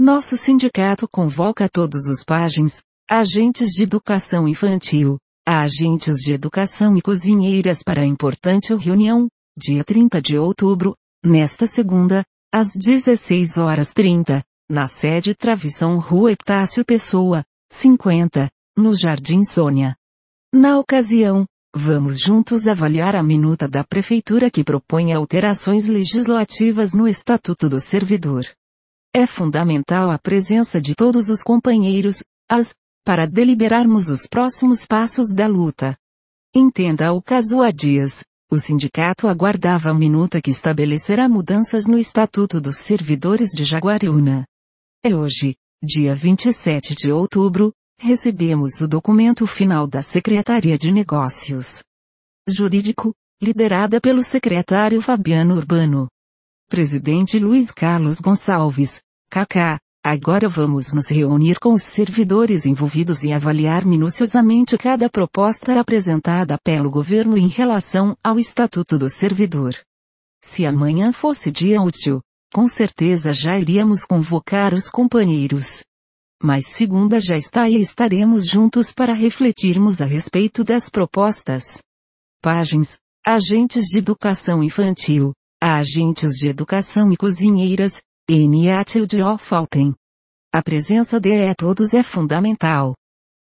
Nosso sindicato convoca todos os pajens, agentes de educação infantil, agentes de educação e cozinheiras para a importante reunião, dia 30 de outubro, nesta segunda, às 16h30, na sede Travessão Rua Epitácio Pessoa, 50, no Jardim Sônia. Na ocasião, vamos juntos avaliar a minuta da Prefeitura que propõe alterações legislativas no Estatuto do Servidor. É fundamental a presença de todos os companheiros, para deliberarmos os próximos passos da luta. Entenda o caso há dias, o sindicato aguardava a minuta que estabelecerá mudanças no Estatuto dos Servidores de Jaguariúna. Hoje, dia 27 de outubro, recebemos o documento final da Secretaria de Negócios Jurídico, liderada pelo secretário Fabiano Urbano. Presidente Luiz Carlos Gonçalves, KK, agora vamos nos reunir com os servidores envolvidos e avaliar minuciosamente cada proposta apresentada pelo governo em relação ao Estatuto do Servidor. Se amanhã fosse dia útil, com certeza já iríamos convocar os companheiros. Mas segunda já está e estaremos juntos para refletirmos a respeito das propostas. Pajens, agentes de educação infantil, agentes de educação e cozinheiras, NATILDO faltem. A presença de todos é fundamental.